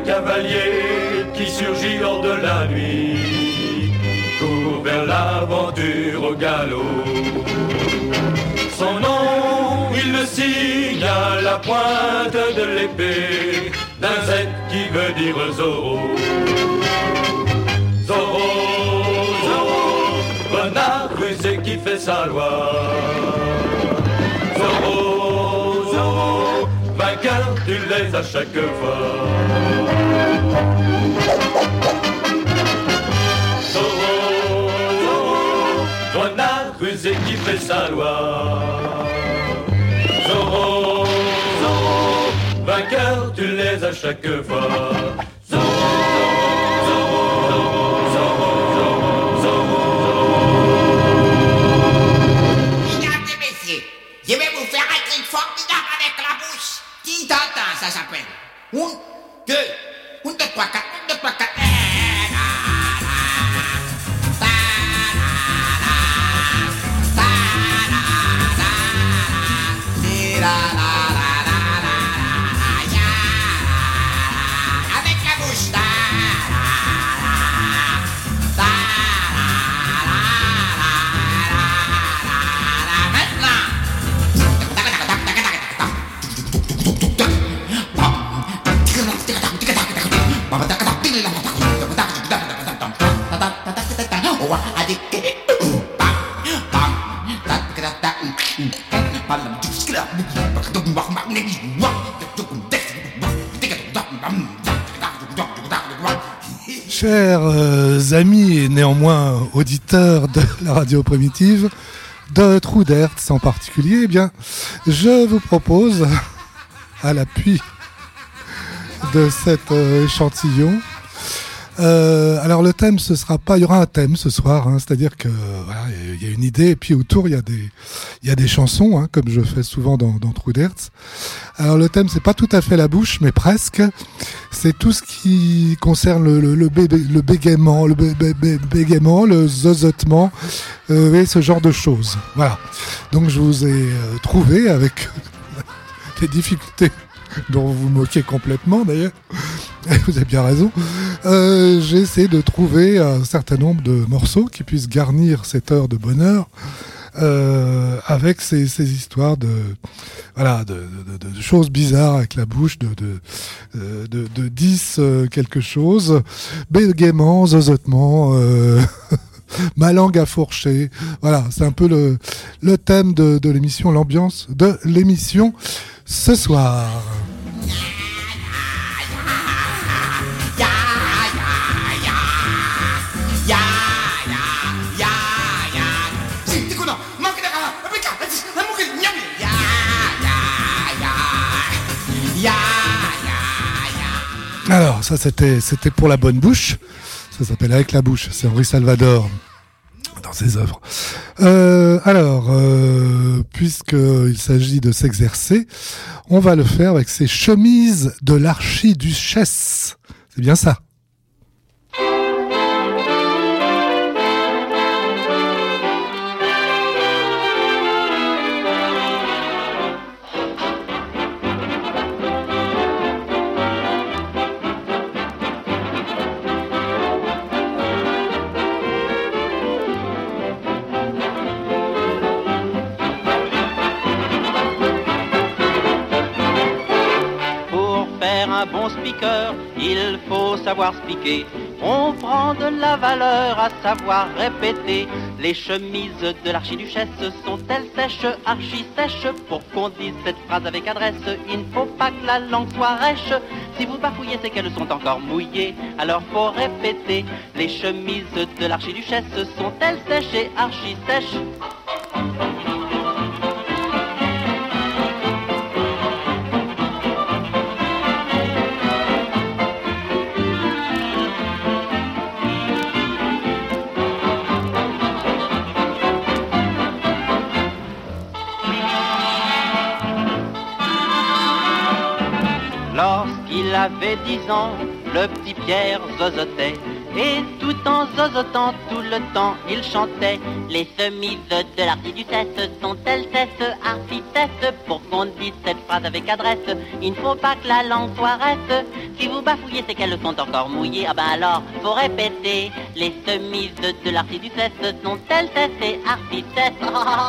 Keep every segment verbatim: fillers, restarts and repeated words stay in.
cavalier qui surgit hors de la nuit, court vers l'aventure au galop. Son nom, il le signe à la pointe de l'épée d'un Z qui veut dire Zorro. Zorro, Zorro, renard rusé qui fait sa loi. Zorro, Zorro, vainqueur, tu l'es à chaque fois. Zorro, Zorro, renard rusé qui fait sa loi. Zorro, Zorro, vainqueur, tu l'es à chaque fois. Zorro, Zorro, Zorro, Zorro, Zorro. Mesdames et messieurs, je vais vous faire un truc formidable avec la bouche. Tintin, ça s'appelle. Un, deux, un, deux, trois, quatre, un, deux, trois, quatre. La la la la la la ya avec la bouche la la la la la la maintenant Chers euh, amis et néanmoins auditeurs de la radio primitive, de Trou d'Hertz en particulier, eh bien, je vous propose, à l'appui de cet euh, échantillon, euh, alors le thème, ce sera pas, il y aura un thème ce soir, hein, c'est-à-dire que voilà, il y a une idée et puis autour il y a des, il y a des chansons, hein, comme je fais souvent dans, dans Trou d'Hertz. Alors le thème, c'est pas tout à fait la bouche, mais presque. C'est tout ce qui concerne le, le, le, bébé, le bégaiement, le bé, bé, bé, bégaiement, le zozotement, euh, et ce genre de choses. Voilà. Donc je vous ai euh, trouvé avec des difficultés dont vous vous moquez complètement d'ailleurs. Vous avez bien raison. Euh, j'ai essayé de trouver un certain nombre de morceaux qui puissent garnir cette heure de bonheur. Euh, avec ces, ces histoires de voilà de, de, de, de choses bizarres avec la bouche, de de de, de dix euh, quelque chose, bégaiement, zozotement, euh, ma langue à fourcher. Voilà, c'est un peu le le thème de, de l'émission, l'ambiance de l'émission ce soir. Alors, ça, c'était, c'était pour la bonne bouche. Ça s'appelle Avec la bouche. C'est Henri Salvador dans ses œuvres. Euh, alors, euh, puisqu'il s'agit de s'exercer, on va le faire avec ces chemises de l'archiduchesse. C'est bien ça. Il faut savoir speaker, on prend de la valeur à savoir répéter. Les chemises de l'archiduchesse sont-elles sèches, archi sèches? Pour qu'on dise cette phrase avec adresse, il ne faut pas que la langue soit rêche. Si vous bafouillez, c'est qu'elles sont encore mouillées, alors faut répéter. Les chemises de l'archiduchesse sont-elles sèches et archi sèches? Lorsqu'il avait dix ans, le petit Pierre zozotait. Et tout en zozotant tout le temps, il chantait. Les chemises de l'archiduchesse sont-elles cesses, architectes, pour qu'on dise cette phrase avec adresse. Il ne faut pas que la langue soit reste. Si vous bafouillez, c'est qu'elles sont encore mouillées. Ah ben alors, faut répéter. Les chemises de l'archiduchesse sont-elles cesses et architectes.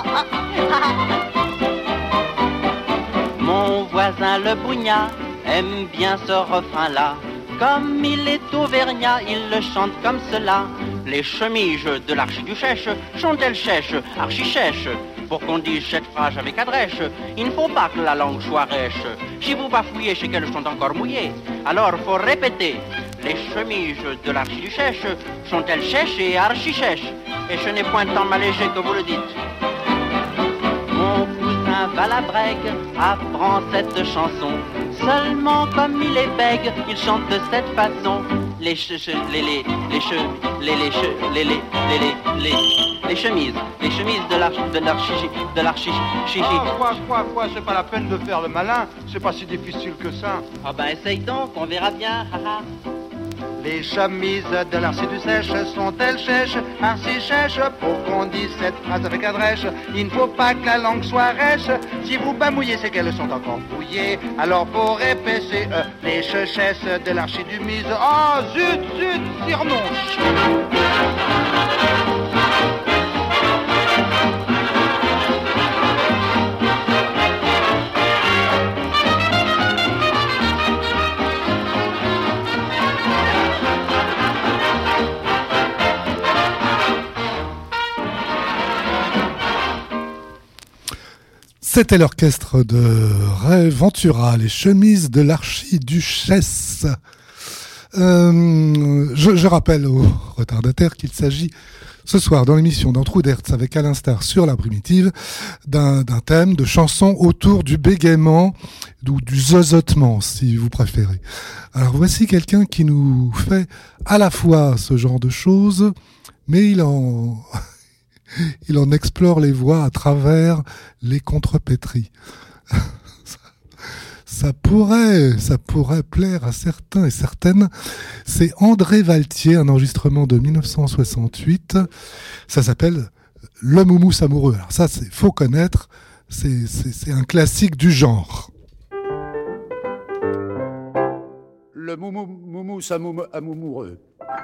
Mon voisin le Bougnat aime bien ce refrain-là. Comme il est auvergnat, il le chante comme cela. Les chemises de l'archiduchesse sont-elles chèches, archi-chèches, pour qu'on dise cette phrase avec adresse. Il ne faut pas que la langue soit rêche. Si vous bafouillez, c'est qu'elles sont encore mouillées. Alors faut répéter. Les chemises de l'archiduchesse sont-elles sèches et archi-sèches. Et ce n'est point tant malléger que vous le dites. Mon cousin Valabrègue apprend cette chanson. Seulement comme il est bègue, il chante de cette façon. Les che, che les les les che, les les che, les les les les les les chemises, les chemises de l'archi de l'archi de l'archi chichi. Ah, quoi quoi quoi, c'est pas la peine de faire le malin, c'est pas si difficile que ça. Ah ben essaye donc, on verra bien. Haha. Les chemises de l'archiduchesse sont-elles chèches, archi-chèches, pour qu'on dise cette phrase avec adresse. Il ne faut pas que la langue soit rêche. Si vous bamouillez, c'est qu'elles sont encore mouillées. Alors faut répéter euh, les chechesses de l'archidumise. Oh zut, zut, cirnonche. C'était l'orchestre de Ray Ventura, les chemises de l'archiduchesse. Euh, je, je rappelle aux retardataires qu'il s'agit ce soir dans l'émission d'un Trou d'Hertz avec Alain Starr sur la primitive d'un, d'un thème de chansons autour du bégaiement ou du zozotement si vous préférez. Alors voici quelqu'un qui nous fait à la fois ce genre de choses, mais il en... il en explore les voies à travers les contrepétries. ça, ça pourrait, ça pourrait plaire à certains et certaines. C'est André Valtier, un enregistrement de dix-neuf cent soixante-huit. Ça s'appelle Le Moumous amoureux. Alors ça, c'est faut connaître. C'est, c'est, c'est un classique du genre. Le moumou, moumous amoureux.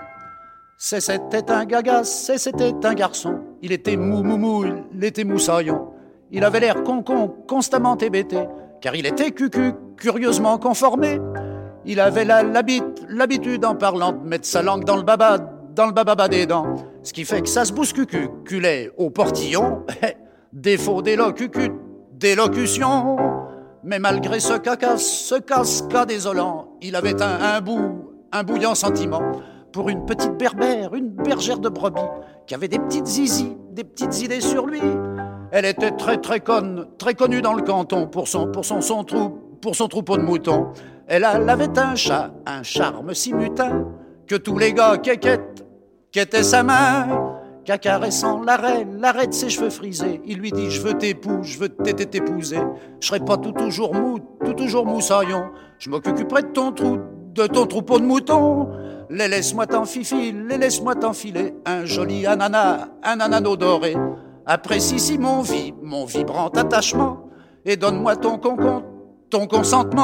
C'est, c'était un gaga, c'est, c'était un garçon. Il était mou, mou, mou, il était moussaillon. Il avait l'air con, con, constamment hébété, car il était cucu, curieusement conformé. Il avait la, l'habit, l'habitude en parlant de mettre sa langue dans le baba, dans le bababa des dents. Ce qui fait que ça se bousculait au portillon. Défaut d'élocucu, d'élocution. Mais malgré ce caca, ce casca désolant, il avait un, un bout, un bouillant sentiment pour une petite berbère, une bergère de brebis, qui avait des petites zizi, des petites idées sur lui. Elle était très très conne, très connue dans le canton pour son, pour son, son, trou, pour son troupeau de moutons. Elle, elle avait un chat, un charme si mutin, que tous les gars quéquettent, qu'était sa main. Qu'à caressant l'arrêt, l'arrêt de ses cheveux frisés, il lui dit « Je veux t'épouser, je veux t'épouser. Je serai pas tout toujours mou, tout toujours moussaillon. Je m'occuperai de ton trou, de ton troupeau de moutons. Les laisse-moi t'enfiler, les laisse-moi t'enfiler un joli ananas, un anano doré. Apprécie ici mon vie, mon vibrant attachement, et donne-moi ton concon, ton consentement. »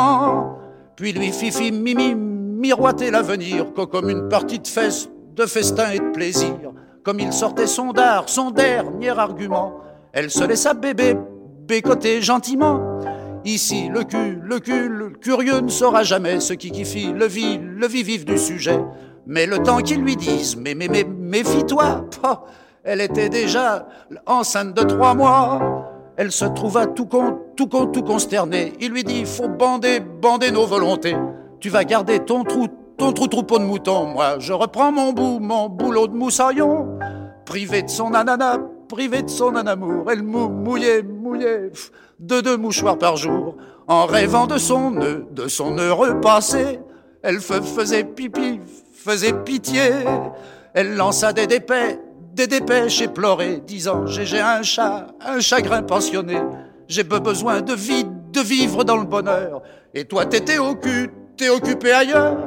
Puis lui fifi mimi miroiter l'avenir, comme une partie de fesse, de festin et de plaisir. Comme il sortait son dard, son dernier argument, elle se laissa bébé, bécoter gentiment. Ici, le cul, le cul, le curieux ne saura jamais ce qui qui le vit, le vit vif du sujet. Mais le temps qu'ils lui disent, mais, mais, mais, méfie-toi, oh, elle était déjà enceinte de trois mois. Elle se trouva tout con, tout con, tout consternée. Il lui dit, faut bander, bander nos volontés. Tu vas garder ton trou, ton trou troupeau de moutons. Moi, je reprends mon bout, mon boulot de moussaillon. Privé de son ananas, privé de son anamour, elle mou, mouillait, mouillait, pff, de deux mouchoirs par jour. En rêvant de son nœud, de son heureux passé, elle fe- faisait pipi, faisait pitié. Elle lança des dépêches, des dépêches et pleurait, disant, j'ai, j'ai un chat, un chagrin pensionné. J'ai besoin de vie, de vivre dans le bonheur. Et toi, t'étais au cul, t'es occupé ailleurs.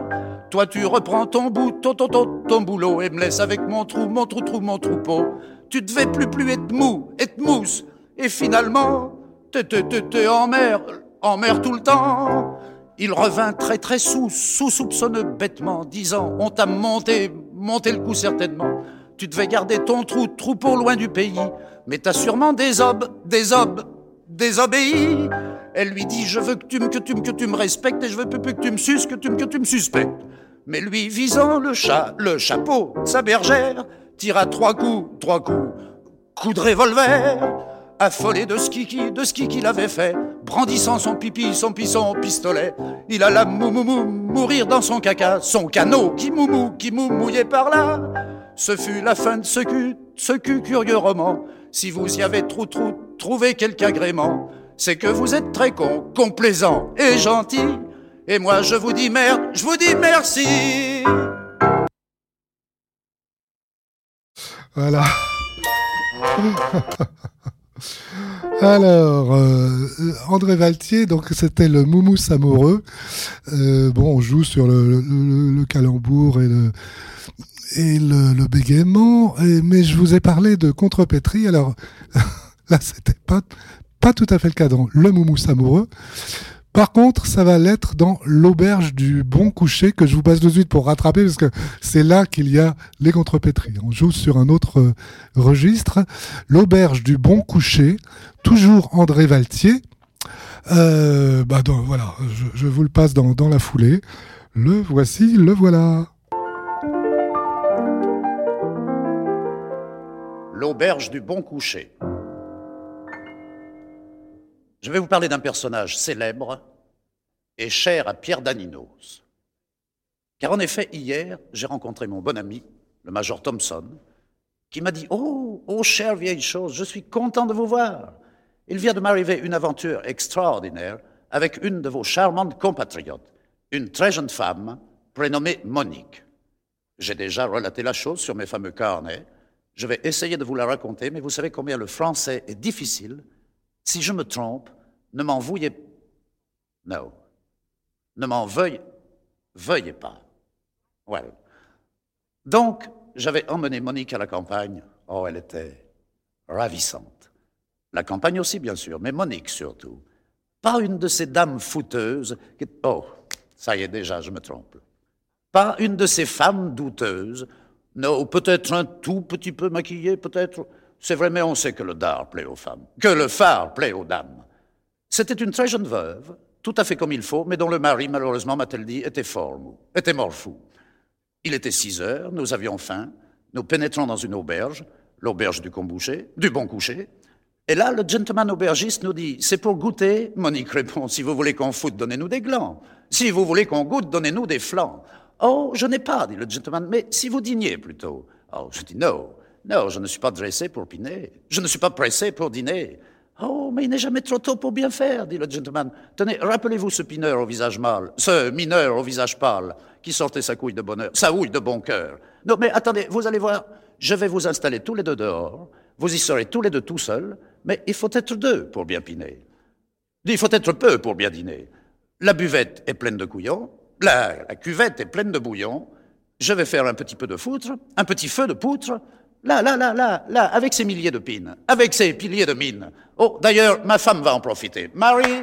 Toi tu reprends ton bout, ton, ton, ton, ton boulot et me laisses avec mon trou, mon trou, trou, mon troupeau. Tu devais plus plus être mou, être mousse. Et finalement, t'es, t'es, t'es, t'es en mer, en mer tout le temps. Il revint très très sous, sous soupçonneux bêtement, disant on t'a monté, monté le coup certainement. Tu devais garder ton trou, troupeau loin du pays, mais t'as sûrement des obs, des obs, désobéis. Elle lui dit je veux que tu me, que tu me, que tu me respectes et je veux plus, plus que tu me suces, que tu me, que tu me suspectes. Mais lui visant le chat, le chapeau, sa bergère, tira trois coups, trois coups, coup de revolver. Affolé de ce qui, de ce qui qu'il avait fait, brandissant son pipi, son pisson, pistolet, il alla mou, mou, mou, mourir dans son caca, son canot qui moumou, qui mou, mouillait par là. Ce fut la fin de ce cul, ce cul curieux roman. Si vous y avez trop, trop, trouvé quelque agrément, c'est que vous êtes très con, complaisant et gentil. Et moi je vous dis merde, je vous dis merci. Voilà. Alors, euh, André Valtier, donc c'était le Moumous amoureux. Euh, bon, on joue sur le, le, le, le calembour et le et le, le bégaiement, et, mais je vous ai parlé de contrepétrie. Alors là, c'était pas pas tout à fait le cas dans le Moumous amoureux. Par contre, ça va l'être dans l'auberge du bon coucher, que je vous passe de suite pour rattraper, parce que c'est là qu'il y a les contrepétries. On joue sur un autre euh, registre. L'auberge du bon coucher, toujours André Valtier. Euh, bah donc, voilà, je, je vous le passe dans, dans la foulée. Le voici, le voilà. L'auberge du bon coucher. Je vais vous parler d'un personnage célèbre et cher à Pierre Daninos. Car en effet, hier, j'ai rencontré mon bon ami, le major Thompson, qui m'a dit « Oh, oh, chère vieille chose, je suis content de vous voir. Il vient de m'arriver une aventure extraordinaire avec une de vos charmantes compatriotes, une très jeune femme prénommée Monique. J'ai déjà relaté la chose sur mes fameux carnets. Je vais essayer de vous la raconter, mais vous savez combien le français est difficile. Si je me trompe, ne m'en veuillez pas. Non. Ne m'en veuillez, veuillez pas. Well. Donc, j'avais emmené Monique à la campagne. Oh, elle était ravissante. La campagne aussi, bien sûr, mais Monique surtout. Pas une de ces dames fouteuses qui... Oh, ça y est déjà, je me trompe. Pas une de ces femmes douteuses. Non, peut-être un tout petit peu maquillée, peut-être... C'est vrai, mais on sait que le dard plaît aux femmes, que le phare plaît aux dames. C'était une très jeune veuve, tout à fait comme il faut, mais dont le mari, malheureusement, m'a-t-elle dit, était fort mou, était mort fou. Il était six heures, nous avions faim, nous pénétrons dans une auberge, l'auberge du Comboucher, du Bon Coucher, et là, le gentleman aubergiste nous dit, c'est pour goûter. Monique répond, si vous voulez qu'on foute, donnez-nous des glands. Si vous voulez qu'on goûte, donnez-nous des flancs. Oh, je n'ai pas, dit le gentleman, mais si vous dîniez plutôt. Oh, je dis, non. Non, je ne suis pas dressé pour piner. Je ne suis pas pressé pour dîner. Oh, mais il n'est jamais trop tôt pour bien faire, dit le gentleman. Tenez, rappelez-vous ce pineur au visage mâle, ce mineur au visage pâle, qui sortait sa couille de bonheur, sa houille de bon cœur. Non, mais attendez, vous allez voir, je vais vous installer tous les deux dehors, vous y serez tous les deux tout seuls, mais il faut être deux pour bien piner. Il faut être peu pour bien dîner. La buvette est pleine de couillons, la, la cuvette est pleine de bouillon, je vais faire un petit peu de foutre, un petit feu de poutre, Là, là, là, là, là, avec ses milliers de pines, avec ses piliers de mine. Oh, d'ailleurs, ma femme va en profiter. Marie,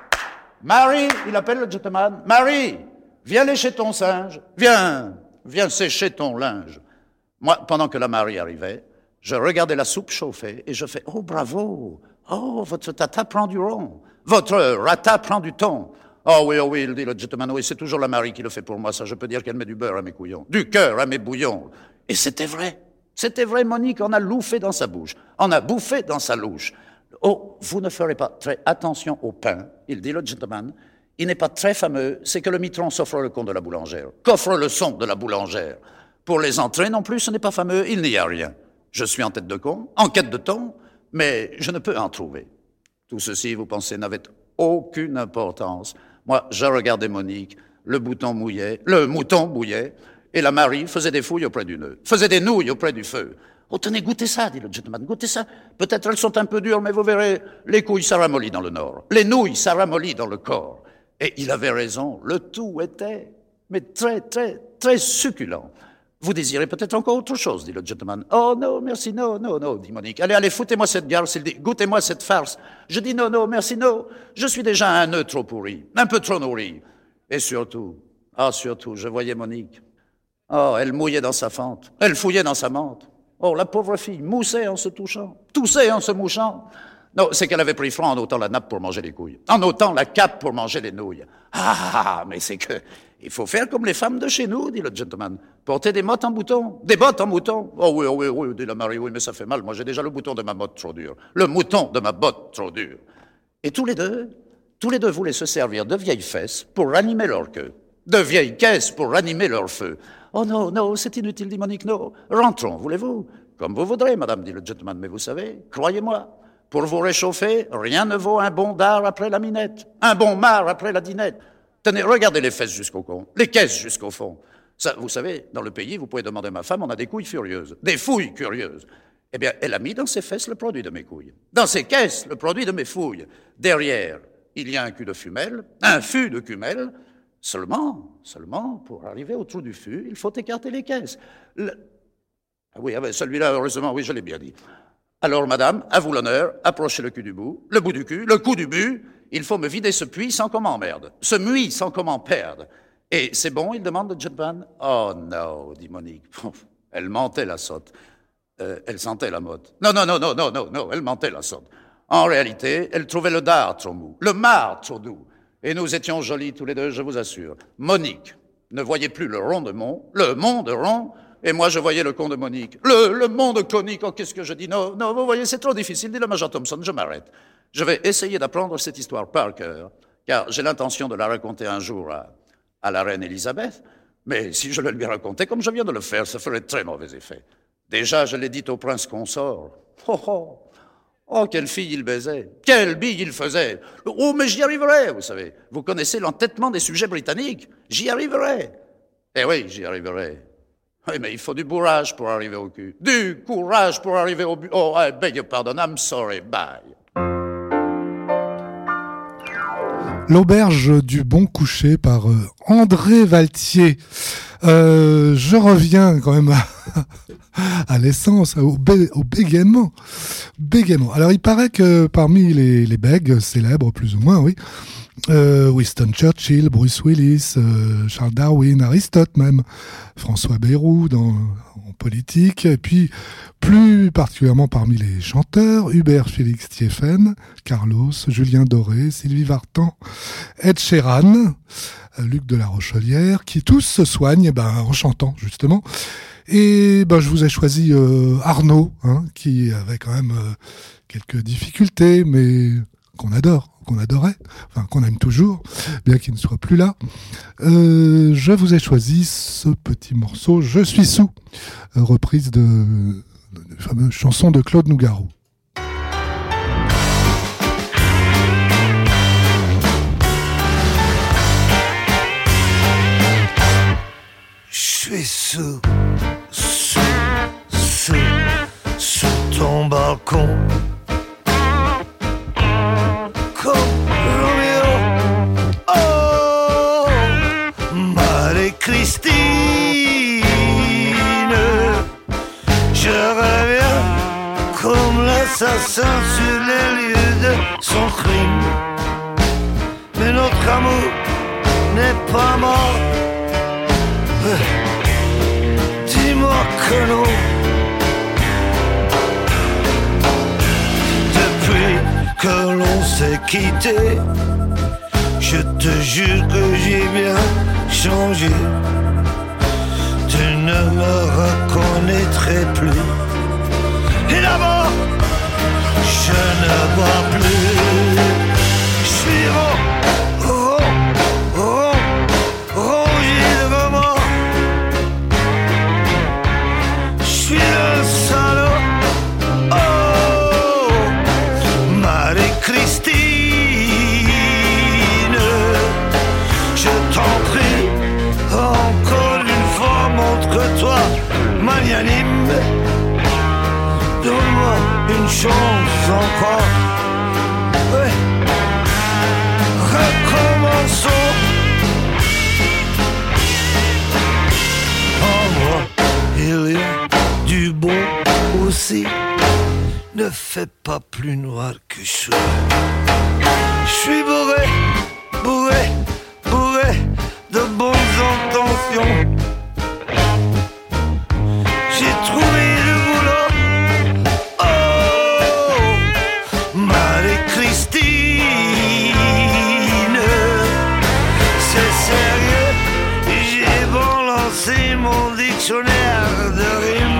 Marie, il appelle le gentleman. Marie, viens lécher ton singe. Viens, viens sécher ton linge. Moi, pendant que la Marie arrivait, je regardais la soupe chauffer et je fais, oh, bravo. Oh, votre tata prend du rond. Votre rata prend du thon. Oh oui, oh oui, il dit le gentleman, oui, c'est toujours la Marie qui le fait pour moi, ça, je peux dire qu'elle met du beurre à mes couillons, du cœur à mes bouillons. Et c'était vrai. C'était vrai, Monique en a louffé dans sa bouche, en a bouffé dans sa louche. Oh, vous ne ferez pas très attention au pain, il dit le gentleman. Il n'est pas très fameux, c'est que le mitron s'offre le con de la boulangère, qu'offre le son de la boulangère. Pour les entrées non plus, ce n'est pas fameux, il n'y a rien. Je suis en tête de con, en quête de thon, mais je ne peux en trouver. Tout ceci, vous pensez, n'avait aucune importance. Moi, je regardais Monique, le bouton mouillait, le mouton bouillait, et la Marie faisait des fouilles auprès du nœud, faisait des nouilles auprès du feu. Oh, tenez, goûtez ça, dit le gentleman, goûtez ça. Peut-être elles sont un peu dures, mais vous verrez, les couilles, ça ramollit dans le nord. Les nouilles, ça ramollit dans le corps. Et il avait raison, le tout était mais très, très, très succulent. Vous désirez peut-être encore autre chose, dit le gentleman. Oh non, merci, non, non, non, dit Monique. Allez, allez, foutez-moi cette garce, goûtez-moi cette farce. Je dis non, non, merci, non. Je suis déjà un œuf trop pourri, un peu trop nourri. Et surtout, ah, surtout, je voyais Monique. Oh, elle mouillait dans sa fente, elle fouillait dans sa menthe. Oh, la pauvre fille moussait en se touchant, toussait en se mouchant. Non, c'est qu'elle avait pris froid en ôtant la nappe pour manger les couilles, en ôtant la cape pour manger les nouilles. Ah, mais c'est que, il faut faire comme les femmes de chez nous, dit le gentleman. Porter des mottes en bouton, des bottes en mouton. Oh oui, oh oui, oui, dit la Marie, oui, mais ça fait mal. Moi, j'ai déjà le bouton de ma botte trop dur. Le mouton de ma botte trop dur. Et tous les deux, tous les deux voulaient se servir de vieilles fesses pour ranimer leur queue, de vieilles caisses pour ranimer leur feu. Oh non, non, c'est inutile, dit Monique, non. Rentrons, voulez-vous? Comme vous voudrez, madame, dit le gentleman, mais vous savez, croyez-moi, pour vous réchauffer, rien ne vaut un bon dard après la minette, un bon marc après la dinette. Tenez, regardez les fesses jusqu'au con, les caisses jusqu'au fond. Ça, vous savez, dans le pays, vous pouvez demander à ma femme, on a des couilles furieuses, des fouilles curieuses. Eh bien, elle a mis dans ses fesses le produit de mes couilles, dans ses caisses, le produit de mes fouilles. Derrière, il y a un cul de fumelle, un fût de cumelle. Seulement, seulement, pour arriver au trou du fût, il faut écarter les caisses. Le... Ah oui, ah ben, celui-là, heureusement, oui, je l'ai bien dit. Alors, madame, à vous l'honneur, approchez le cul du bout, le bout du cul, le coup du but. Il faut me vider ce puits sans qu'on m'emmerde, ce muit sans qu'on m'en perde. Et c'est bon, il demande le gentleman. Oh non, dit Monique. Elle mentait la sotte. Euh, elle sentait la motte. Non, non, non, non, non, non, non, elle mentait la sotte. En réalité, elle trouvait le dard trop mou, le marc trop doux. Et nous étions jolis tous les deux, je vous assure. Monique ne voyait plus le rond de Mont, le monde rond, et moi je voyais le con de Monique. Le, le monde conique, oh qu'est-ce que je dis? Non, non, vous voyez, c'est trop difficile, dit le Major Thompson, je m'arrête. Je vais essayer d'apprendre cette histoire par cœur, car j'ai l'intention de la raconter un jour à, à la reine Élisabeth, mais si je le lui racontais comme je viens de le faire, ça ferait très mauvais effet. Déjà, je l'ai dit au prince consort. Oh, oh, oh, quelle fille il baisait, quelle bille il faisait. Oh, mais j'y arriverai, vous savez. Vous connaissez l'entêtement des sujets britanniques. J'y arriverai. Eh oui, j'y arriverai. Oui, mais il faut du bourrage pour arriver au cul. Du courage pour arriver au but. Oh, I beg your pardon, I'm sorry, bye. L'auberge du bon coucher par euh, André Valtier. Euh, je reviens quand même à, à l'essence, au, bé, au bégaiement. bégaiement. Alors il paraît que parmi les, les bègues célèbres, plus ou moins, oui, euh, Winston Churchill, Bruce Willis, euh, Charles Darwin, Aristote même, François Bayrou dans, en politique, et puis plus particulièrement parmi les chanteurs, Hubert Félix Thieffen, Carlos, Julien Doré, Sylvie Vartan, Ed Sheeran, Luc de la Rochelière, qui tous se soignent ben, en chantant justement. Et ben, je vous ai choisi euh, Arnaud, hein, qui avait quand même euh, quelques difficultés, mais qu'on adore, qu'on adorait, enfin qu'on aime toujours, bien qu'il ne soit plus là. Euh, je vous ai choisi ce petit morceau, Je suis sous, euh, reprise de, de la fameuse chanson de Claude Nougaro. Je suis sous, sous, sous, sous ton balcon. Comme Roméo, oh, Marie-Christine. Je reviens comme l'assassin sur les lieux de son crime. Mais notre amour n'est pas mort. Dis-moi que non. Depuis que l'on s'est quitté, je te jure que j'ai bien changé. Tu ne me reconnaîtrais plus. Et d'abord, je ne bois plus. Je suis rond, rond, rond, rongé de remords. Je suis un salaud. Oh, Marie-Christine, je t'en prie, encore une fois, montre-toi magnanime. Donne-moi une chance encore. Ouais. Recommençons. fait pas plus noir que je suis. Je suis bourré, bourré, bourré de bonnes intentions. J'ai trouvé le boulot. Oh, Marie-Christine, c'est sérieux. J'ai balancé mon dictionnaire de rimes.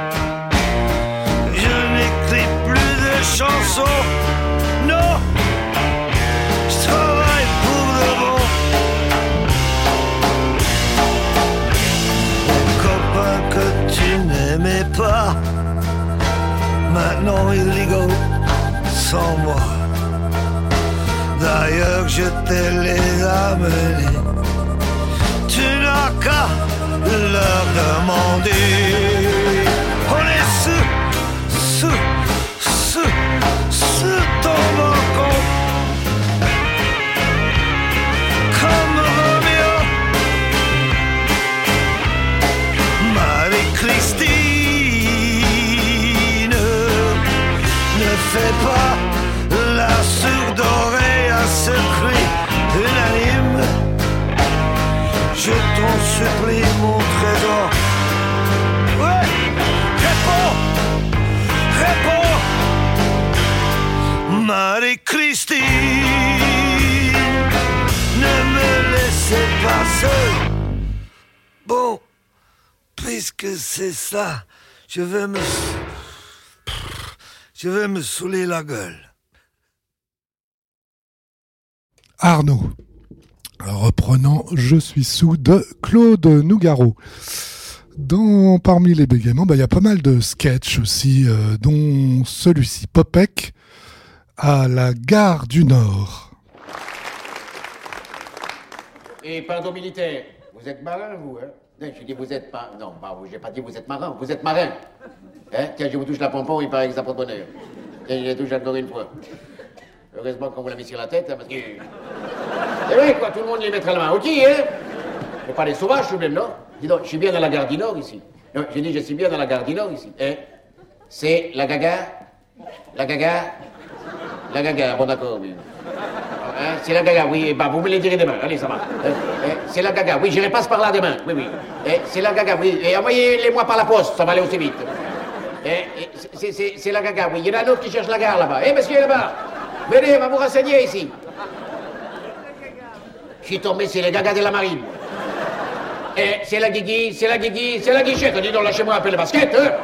Je n'écris plus de chansons. Non, je travaille pour de bon. Mon copain que tu n'aimais pas, maintenant il rigole sans moi. D'ailleurs je te les amené. Tu n'as qu'à leur demander. On est sous, sous, sous, sous ton balcon. Comme Roméo, Marie-Christine, ne fais pas la sourde oreille à ce cri unanime. Je t'en supplie, mon trésor. Ouais, réponds, réponds. Marie-Christine, ne me laissez pas seul. Bon, puisque c'est ça, je vais me... Je vais me saouler la gueule. Arnaud. Reprenant Je suis sous de Claude Nougaro. Dans, parmi les bégaiements, bah, y a pas mal de sketchs aussi, euh, dont celui-ci, Popek, à la gare du Nord. Et pardon militaire, vous êtes marin, vous, hein? Non, je dis vous êtes pas... Non, bah, j'ai pas dit vous êtes marin, vous êtes marin. Hein? Tiens, je vous touche la pompon, il paraît que ça porte bonheur. Tiens, je la touche encore une fois. Heureusement qu'on vous l'a mis sur la tête, hein, parce que... C'est vrai, quoi, tout le monde les mettra la main au pied, hein? Faut pas les sauvages, tout de même, non? Dis donc, je suis bien dans la gare du Nord, ici. Non, j'ai dit, je suis bien dans la gare du Nord, ici. Hein? C'est la gaga, la gaga, la gaga, bon d'accord, oui. Hein? C'est la gaga, oui, bah, vous me les direz demain, allez, ça va. Hein? Hein? C'est la gaga, oui, j'irai passe par là demain, oui, oui. Hein? C'est la gaga, oui, et envoyez-les-moi par la poste, ça va aller aussi vite. Hein? C'est, c'est, c'est la gaga, oui, il y en a un autre qui cherche la gare, là-bas. Eh, monsieur, là-bas, venez, on va vous renseigner, ici. Je suis tombé, c'est les gagas de la marine. Et c'est la guigui, c'est la guigui, c'est la guichette. Dis donc, lâchez-moi un peu le basket, hein.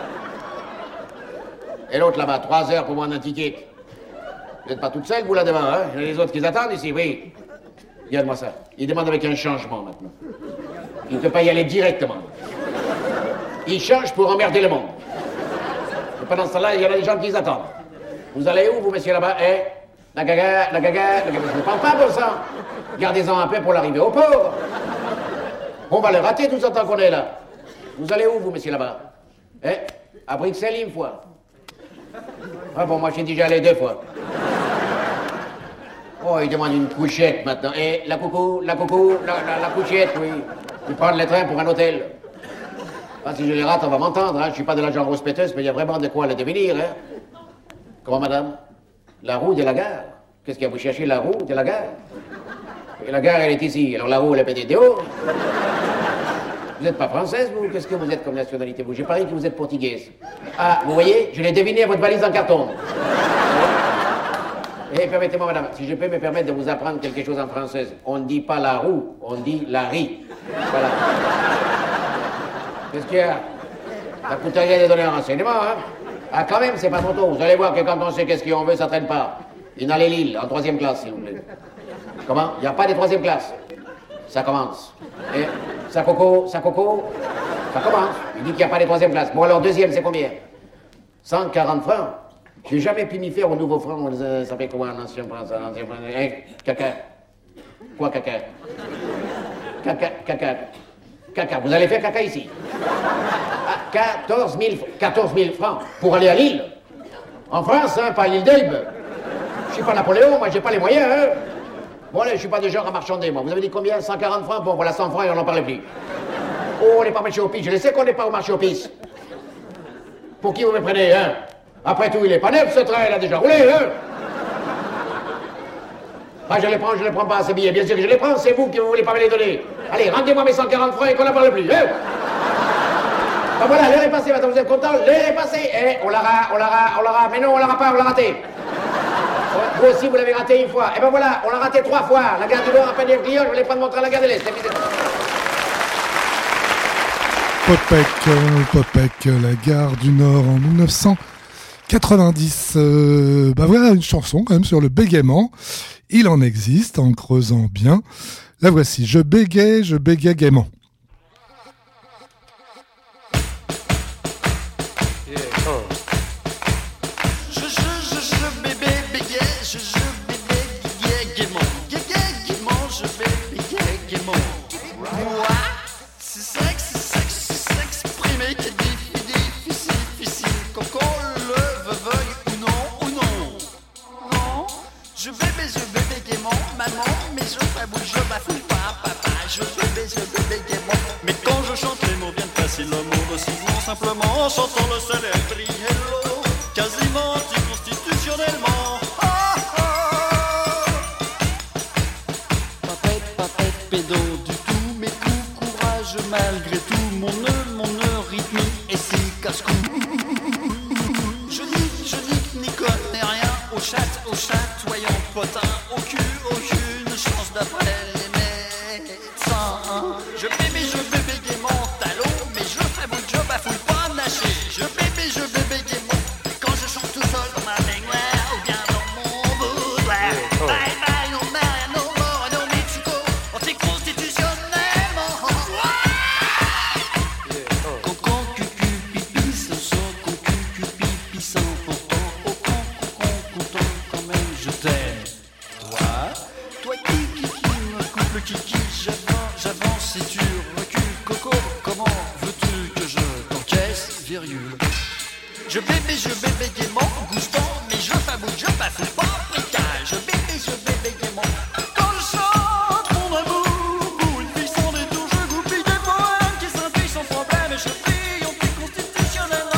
Et l'autre là-bas, trois heures pour moi un ticket. Vous n'êtes pas toute seule, vous là devant, hein? Il y a les autres qui attendent ici, oui. Regarde-moi ça. Il demande avec un changement maintenant. Il ne peut pas y aller directement. Il change pour emmerder le monde. Et pendant ce temps-là, il y en a des gens qui les attendent. Vous allez où, vous, monsieur là-bas, hein? La gaga, la gaga, la gaga. Je ne parle pas pour ça. Gardez-en un peu pour l'arrivée au port. On va le rater tout ce temps qu'on est là. Vous allez où, vous, monsieur, là-bas? Hein? À Bruxelles, une fois. Ah bon, moi, j'ai déjà allé deux fois. Oh, il demande une couchette, maintenant. Et la coucou, la coucou, la, la, la couchette, oui. Il prend le train pour un hôtel. Ah, si je les rate, on va m'entendre, hein. Je suis pas de la genre rouspéteuse, mais il y a vraiment de quoi le devenir, hein. Comment, madame? La roue de la gare? Qu'est-ce qu'il y a? Vous cherchez la roue de la gare? Et la gare, elle est ici. Alors la roue, elle est peut-être dehors. Vous n'êtes pas française, vous? Qu'est-ce que vous êtes comme nationalité, vous? J'ai parié que vous êtes portugaise. Ah, vous voyez? Je l'ai deviné à votre valise en carton. Et permettez-moi, madame, si je peux me permettre de vous apprendre quelque chose en française. On ne dit pas la roue, on dit la riz. Voilà. Qu'est-ce qu'il y a? Ça coûte rien de donner un renseignement, hein? Ah, quand même, c'est pas trop tôt. Vous allez voir que quand on sait qu'est-ce qu'on veut, ça traîne pas. Il allait Lille, en troisième classe, s'il vous plaît. Comment? Il n'y a pas de troisième classe. Ça commence. Et ça coco, ça coco, ça commence. Il dit qu'il n'y a pas de troisième classe. Bon, alors, deuxième, c'est combien? cent quarante francs. J'ai jamais pu m'y faire au nouveau franc. Ça s'appelle comment en ancien français? Hein? Caca. Quoi, caca? Caca, caca. Caca. Vous allez faire caca ici. Ah, quatorze mille francs pour aller à Lille. En France, hein, pas à l'île d'Elbe. Je suis pas Napoléon, moi, j'ai pas les moyens, hein. Bon, allez, je suis pas de genre à marchander, moi. Vous avez dit combien? cent quarante francs? Bon, voilà, cent francs et on n'en parle plus. Oh, on n'est pas marché au pisse. Je le sais qu'on n'est pas au marché au pisse. Pour qui vous me prenez, hein? Après tout, il est pas neuf, ce train, il a déjà roulé, hein? Ah, je les prends, je les prends pas, ces billets. Bien sûr que je les prends, c'est vous qui ne voulez pas me les donner. Allez, rendez-moi mes cent quarante francs et qu'on n'en parle plus, hein? Ben voilà, l'heure est passée, maintenant vous êtes content, l'heure est passée. Eh, on l'aura, on l'aura, on l'aura, mais non, on l'aura pas, on l'a raté. Vous aussi, vous l'avez raté une fois. Et ben voilà, on l'a raté trois fois. La gare du Nord a pas dit au client, je voulais prendre mon train à la gare de l'Est. Popek, euh, Popek, la gare du Nord en mille neuf cent quatre-vingt-dix. Euh, bah voilà une chanson quand même sur le bégaiement. Il en existe en creusant bien. La voici. Je bégaye, je bégaye gaiement. Simplement en chantant le célèbre hello, quasiment anticonstitutionnellement. Ah, ah. Papette, papette, pédo du tout, mes coups, courage malgré tout, mon nœud, mon nœud, rythme et si casse-cou. Je nique, je nique, n'y connais rien, au chat, au chatoyant potin, au cul, aucune chance d'après les médecins. Je bébé, je bébé gaiement, talon, mais je fais mon job à fouille. Je bébé, je bébé gaiement. Quand je chante tout seul dans ma baignoire ou bien dans mon boudoir. Bye bye, non, non, non, mort, non, Mexico. Anticonstitutionnellement. Concon, cucu, pipi, ce sont concu, cupi, pissant. Pourtant, au con, con, content, quand même, je t'aime. Toi, toi qui, qui, qui me coupe le kiki, j'avance, j'avance et tu recules. Coco, comment veux-tu que je t'encaisse? Virgule. Je bébé, je bébé gaiement, gouspant, mais je fabouille, je bafouille pas, pétage. Je bébé, je bébé gaiement. Quand je chante mon amour, pour une fille sans détour, je goupille des poèmes qui s'infligent sans problème et je prie anticonstitutionnellement.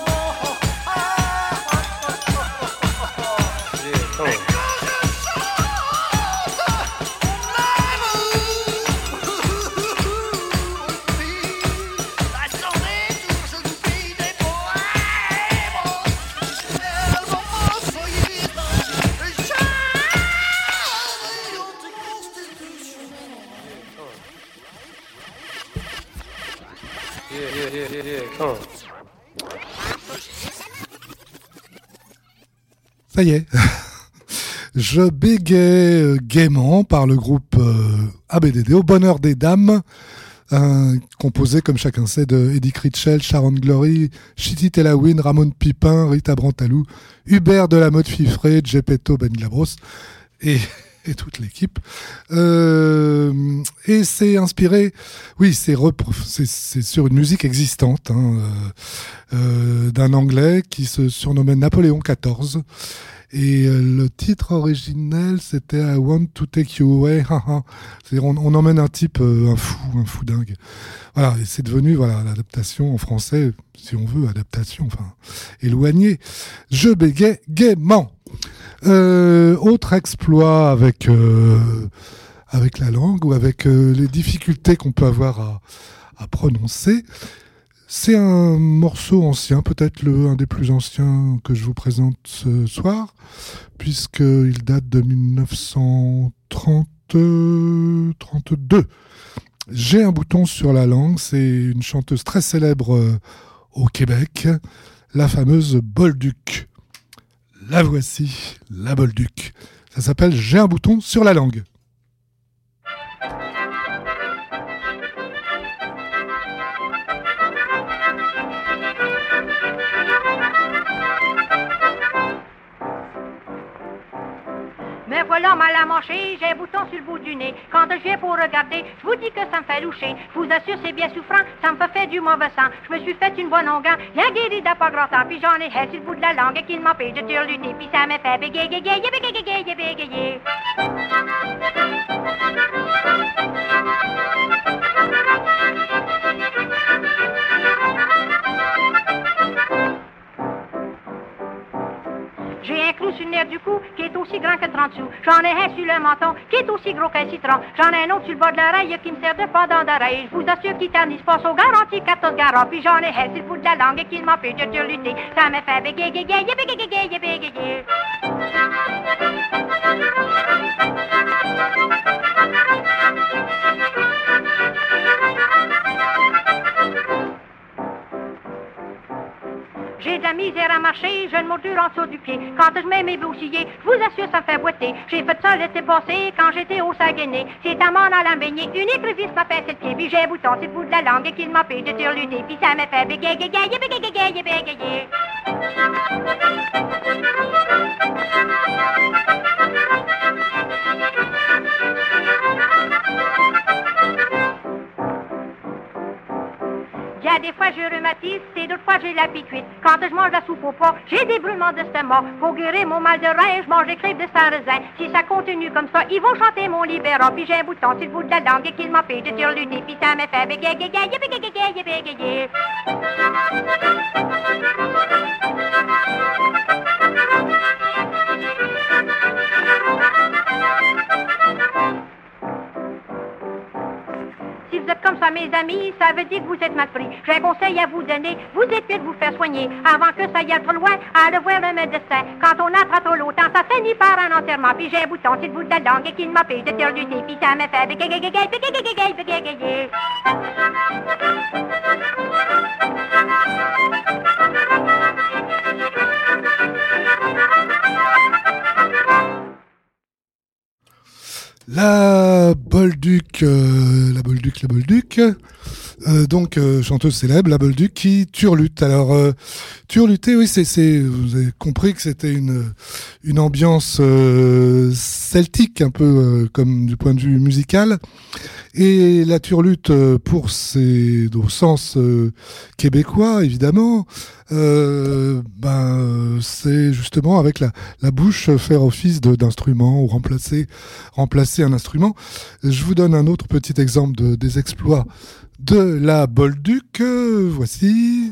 Ça y est, je bégayais gaiement par le groupe euh, A B D D, Au Bonheur des Dames, euh, composé, comme chacun sait, de Eddie Critchell, Sharon Glory, Chitty Telawin, Ramon Pipin, Rita Brantalou, Hubert de la Motte Fifré, Geppetto Ben Glabros et, et toute l'équipe. Euh, et c'est inspiré, oui, c'est, repr- c'est, c'est sur une musique existante, hein, euh, euh, d'un Anglais qui se surnommait Napoléon quatorze. Et euh, le titre originel, c'était I Want to Take You Away. C'est-à-dire, on, on emmène un type, euh, un fou, un fou dingue. Voilà, et c'est devenu, voilà, l'adaptation en français, si on veut, adaptation, enfin, éloignée. Je bégayais gaiement. Euh, autre exploit avec euh, avec la langue ou avec euh, les difficultés qu'on peut avoir à, à prononcer. C'est un morceau ancien, peut-être le un des plus anciens que je vous présente ce soir, puisqu'il date de mille neuf cent trente, trente-deux. J'ai un bouton sur la langue, c'est une chanteuse très célèbre euh, au Québec, la fameuse Bolduc. La voici, la Bolduc. Ça s'appelle J'ai un bouton sur la langue. Me voilà mal à manger, j'ai un bouton sur le bout du nez. Quand je viens pour regarder, je vous dis que ça me fait loucher. Je vous assure, c'est bien souffrant, ça me fait faire du mauvais sang. Je me suis fait une bonne onguent, la guérie d'un pas grand temps. Puis j'en ai hé sur le bout de la langue qui m'empêche de turluter. Puis ça me fait bégayer, bégayer, bégayer, bégayer, bégayer. grand que trente sous. J'en ai un sur le menton qui est aussi gros qu'un citron. J'en ai un autre sur le bas de l'oreille qui me sert de pendant d'oreille. Je vous assure qu'il ternisse pas au garanti quatorze garants. Puis j'en ai un sur le bout de la langue qui m'empêche de turluter. Ça me fait bégayer, bégayer, bégayer, bégayer. J'ai de la misère à marcher, j'ai une morsure en dessous du pied. Quand je mets mes boucliers, je vous assure, ça me fait boiter. J'ai fait ça l'été passé quand j'étais au Saguenay. C'est à mon allant baigner, une écrevisse m'a fait le pied. Puis j'ai un bouton sur le bout de la langue qui m'empêche de turluter. Puis ça me fait bégayer, bégayer, bégayer, bégayer. Il y a des fois j'ai rhumatisme, et d'autres fois j'ai la piquite. Quand je mange la soupe au porc, j'ai des brûlements d'estomac. Pour guérir mon mal de rein, je mange des crêpes de sarrasin. Si ça continue comme ça, ils vont chanter mon libéra. Puis j'ai un bouton sur le bout de la langue qui m'empêche de turluter. Puis ça me fait bégayer, bégayer, bégayer, bégayer. Si vous êtes comme ça, mes amis, ça veut dire que vous êtes mal pris. J'ai un conseil à vous donner, vous êtes mieux de vous faire soigner. Avant que ça y aille trop loin, allez voir le médecin. Quand on attrape trop longtemps, ça finit par un enterrement. Puis j'ai un bouton sur le bout de la langue qui m'empêche de turluter. Puis ça me fait bégayer, bégayer, bégayer, bégayer. La Bolduc, euh, la Bolduc, la Bolduc, euh, donc euh, chanteuse célèbre, la Bolduc qui turlute. Alors euh, turluter, oui, c'est, c'est, vous avez compris que c'était une une ambiance euh, celtique, un peu euh, comme du point de vue musical. Et la turlute, euh, pour ses, au sens euh, québécois, évidemment, euh, ben c'est justement avec la la bouche faire office de, d'instrument ou remplacer remplacer un instrument. Je vous donne un autre petit exemple de, des exploits de la Bolduc. Voici.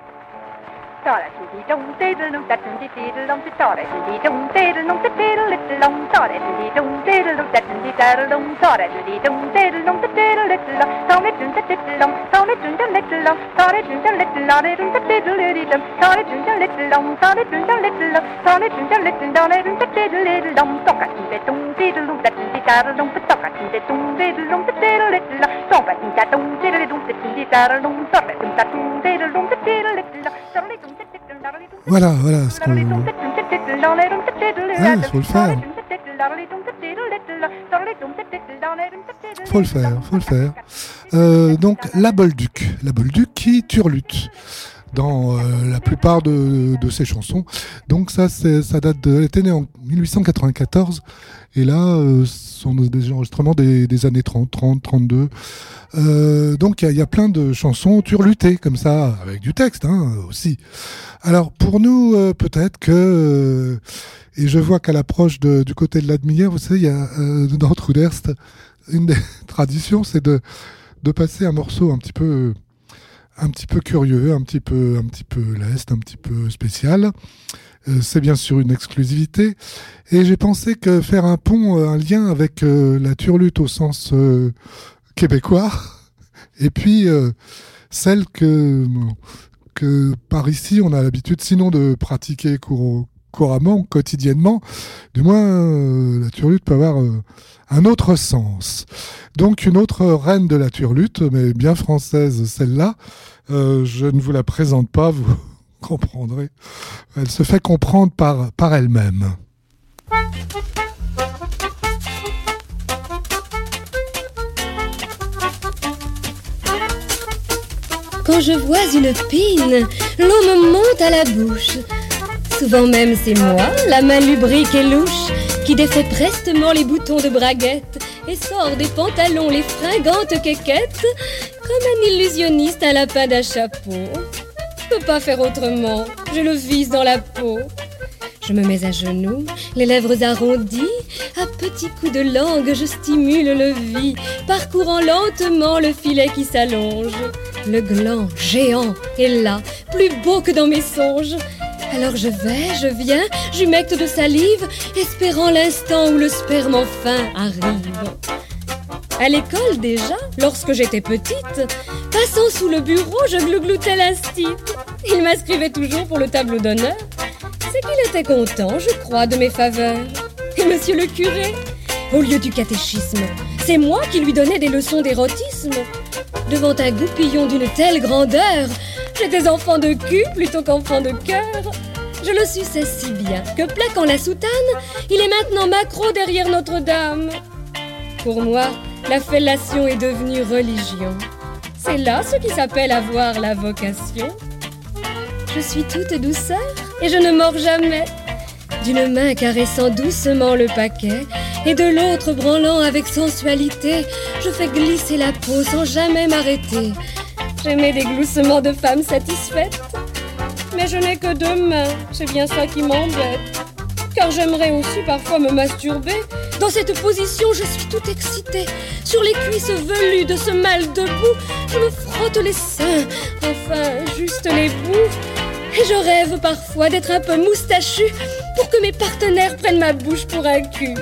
Voilà, voilà ce qu'on... Ah, faut le faire. Faut le faire, faut le faire. Euh, donc, la Bolduc. La Bolduc qui turlute dans euh, la plupart de, de ses chansons. Donc ça, c'est, ça date de... Elle était née en dix-huit cent quatre-vingt-quatorze. Et là, euh, ce sont des enregistrements des, des années trente, trente, trente-deux. Euh, donc il y, y a plein de chansons turlutées comme ça, avec du texte hein, aussi. Alors pour nous, euh, peut-être que... Euh, et je vois qu'à l'approche de, du côté de l'Admire, vous savez, il y a euh, dans Trudherst, une des traditions, c'est de, de passer un morceau un petit peu... un petit peu curieux, un petit peu, un petit peu leste, un petit peu spécial. Euh, c'est bien sûr une exclusivité. Et j'ai pensé que faire un pont, un lien avec euh, la turlute au sens euh, québécois, et puis euh, celle que, que par ici on a l'habitude, sinon de pratiquer cour- couramment, quotidiennement, du moins euh, la turlute peut avoir euh, un autre sens. Donc une autre reine de la turlute, mais bien française celle-là, euh, je ne vous la présente pas, vous comprendrez. Elle se fait comprendre par, par elle-même. Quand je vois une pine, l'eau me monte à la bouche. Souvent même c'est moi, la main lubrique et louche, qui défait prestement les boutons de braguette et sort des pantalons les fringantes quéquettes, comme un illusionniste à lapin d'un chapeau. Je peux pas faire autrement, je le vise dans la peau. Je me mets à genoux, les lèvres arrondies, à petits coups de langue je stimule le vis, parcourant lentement le filet qui s'allonge. Le gland géant est là, plus beau que dans mes songes. Alors je vais, je viens, j'humecte de salive, espérant l'instant où le sperme enfin arrive. À l'école déjà, lorsque j'étais petite, passant sous le bureau, je glougloutais l'instit. Il m'inscrivait toujours pour le tableau d'honneur. C'est qu'il était content, je crois, de mes faveurs. Et monsieur le curé, au lieu du catéchisme, c'est moi qui lui donnais des leçons d'érotisme. Devant un goupillon d'une telle grandeur, j'étais enfant de cul plutôt qu'enfant de cœur. Je le suçais si bien que, plaquant la soutane, il est maintenant maquereau derrière Notre-Dame. Pour moi, la fellation est devenue religion. C'est là ce qui s'appelle avoir la vocation. Je suis toute douceur et je ne mords jamais. D'une main caressant doucement le paquet et de l'autre branlant avec sensualité, je fais glisser la peau sans jamais m'arrêter. J'aimais des gloussements de femmes satisfaites. Mais je n'ai que deux mains, c'est bien ça qui m'embête. Car j'aimerais aussi parfois me masturber. Dans cette position, je suis toute excitée. Sur les cuisses velues de ce mal debout, je me frotte les seins, enfin juste les bouts. Et je rêve parfois d'être un peu moustachu pour que mes partenaires prennent ma bouche pour un cul.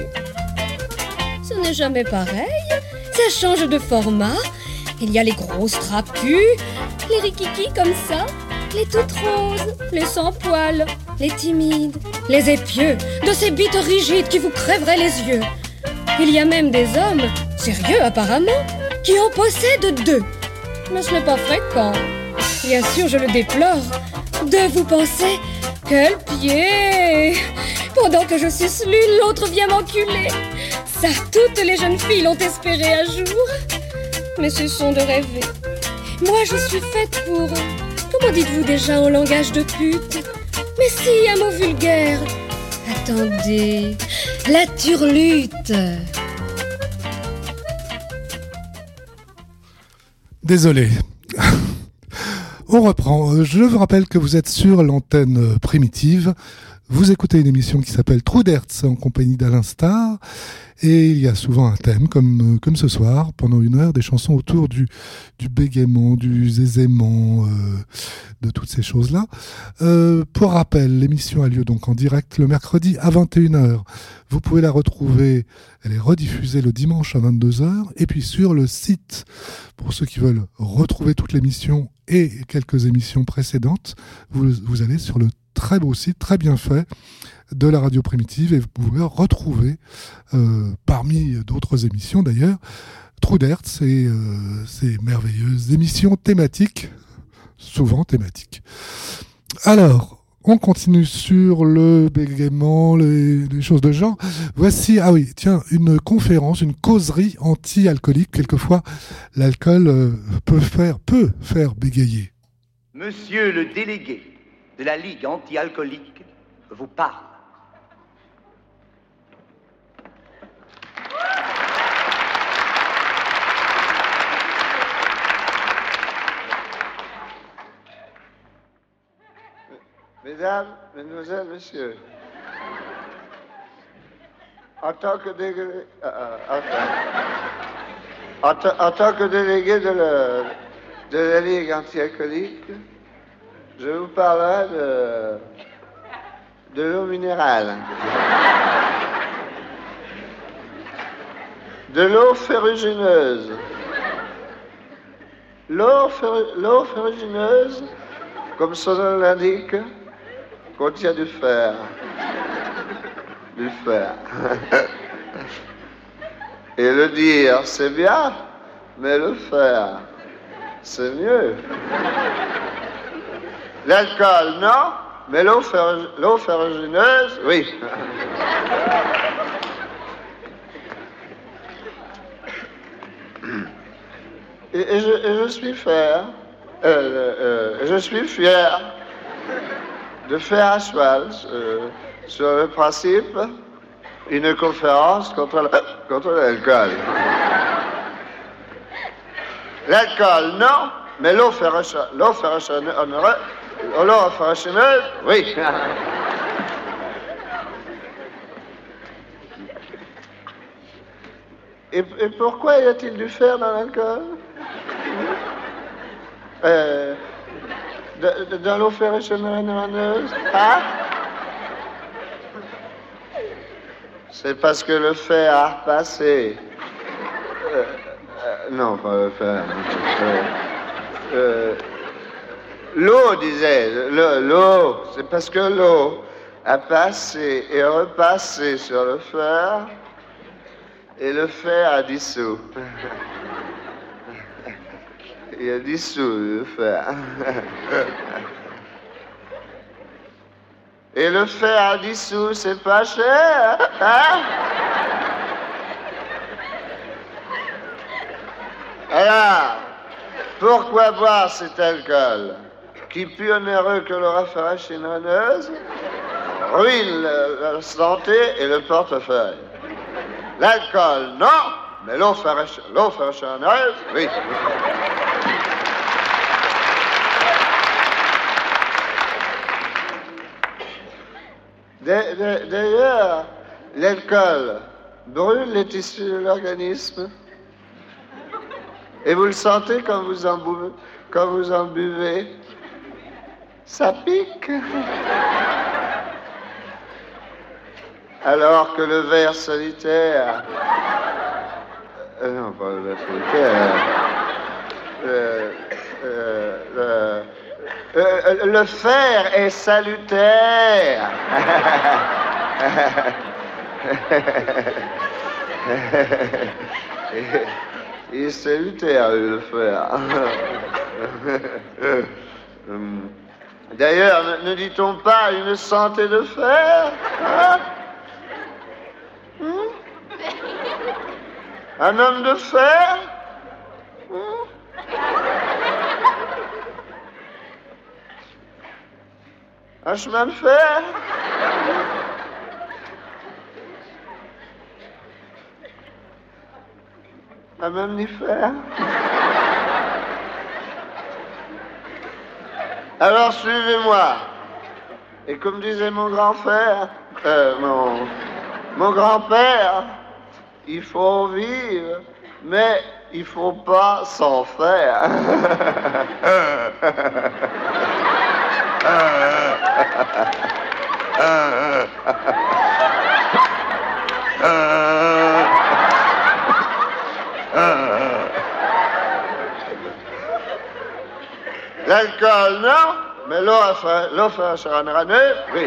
Ce n'est jamais pareil, ça change de format. Il y a les grosses trapus, les rikiki comme ça, les toutes roses, les sans poils, les timides, les épieux, de ces bites rigides qui vous crèveraient les yeux. Il y a même des hommes, sérieux apparemment, qui en possèdent deux. Mais ce n'est pas fréquent. Bien sûr, je le déplore. De vous penser, quel pied! Pendant que je suce l'une, l'autre vient m'enculer. Ça, toutes les jeunes filles l'ont espéré un jour. Mais cessons de rêver. Moi, je suis faite pour... Comment dites-vous déjà en langage de pute? Mais si, un mot vulgaire. Attendez, la turlute. Désolé. On reprend. Je vous rappelle que vous êtes sur l'antenne primitive. Vous écoutez une émission qui s'appelle Trou d'Hertz en compagnie d'Alain Starr. Et il y a souvent un thème, comme, comme ce soir, pendant une heure, des chansons autour du, du bégaiement, du zézaiement, euh, de toutes ces choses-là. Euh, pour rappel, l'émission a lieu donc en direct le mercredi à vingt et une heures. Vous pouvez la retrouver, elle est rediffusée le dimanche à vingt-deux heures. Et puis sur le site, pour ceux qui veulent retrouver toute l'émission et quelques émissions précédentes, vous, vous allez sur le très beau site, très bien fait, de la radio primitive, et vous pouvez retrouver, euh, parmi d'autres émissions d'ailleurs, Trou d'Hertz et euh, ces merveilleuses émissions thématiques, souvent thématiques. Alors, on continue sur le bégaiement, les, les choses de genre. Voici, ah oui, tiens, une conférence, une causerie anti-alcoolique. Quelquefois, l'alcool euh, peut faire, peut faire bégayer. Monsieur le délégué de la Ligue anti-alcoolique vous parle. Mesdames, Mesdemoiselles, Messieurs, en tant que délégué, euh, en, en, en tant que délégué de la, de la Ligue anti-alcoolique, je vous parlerai de, de l'eau minérale, de l'eau ferrugineuse. L'eau ferru- l'eau ferrugineuse, comme son nom l'indique, contient du fer. Du fer. Et le dire, c'est bien, mais le faire, c'est mieux. L'alcool, non, mais l'eau ferru- l'eau ferrugineuse, oui. Et, et, je, et je suis fier, euh, euh, je suis fier de faire à cheval euh, sur le principe une conférence contre, la, contre l'alcool. L'alcool, non, mais l'eau ferrugineuse, l'eau ferrugineuse, l'eau ferrugineuse, oui. Et, et pourquoi y a-t-il du fer dans l'alcool? euh, de, de, dans l'eau ferrocharaneuse. Hein? C'est parce que le fer a repassé. Euh, euh, non, pas le fer. Euh, euh, l'eau, disais, le, l'eau, c'est parce que l'eau a passé et repassé sur le fer, et le fer a dissous. Il a dissous le fer. Et le fer à dissous, c'est pas cher, hein? Alors, pourquoi boire cet alcool qui, plus onéreux que le rafraîchisseur, ruine la santé et le portefeuille? L'alcool, non, mais l'eau fraîchonneuse, oui. D'ailleurs, l'alcool brûle les tissus de l'organisme. Et vous le sentez quand vous en buvez, quand vous en buvez. Ça pique. Alors que le verre solitaire... Euh, non, pas le verre solitaire. Euh, euh, euh, euh, le fer est salutaire. Il est salutaire, le fer. D'ailleurs, ne, ne dit-on pas une santé de fer, hein? Hum? Un homme de fer? Hum? Un chemin de fer? Un mammifère? Alors suivez-moi. Et comme disait mon grand-père, euh, mon, mon grand-père, il faut vivre, mais il faut pas s'en faire. L'alcool, non, mais l'eau fraîchonneuse, oui.